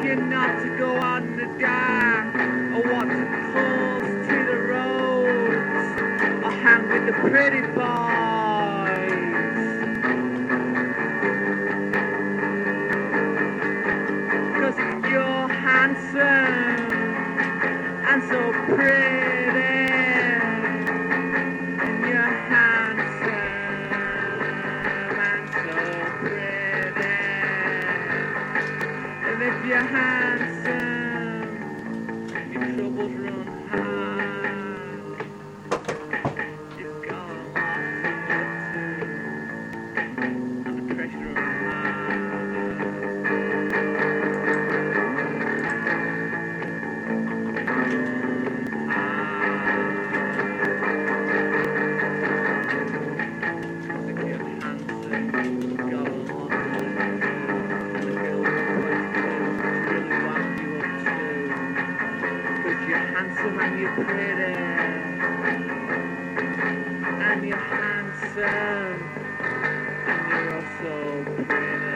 you not to go on the dark, or what to calls to the roads, or hang with the pretty boys. Cause you're handsome and so pretty, and you're handsome and so pretty. And if you're handsome, your troubles run high. You've got a lot to do, and the pressure runs handsome and you're pretty, and you're handsome, and you're also pretty.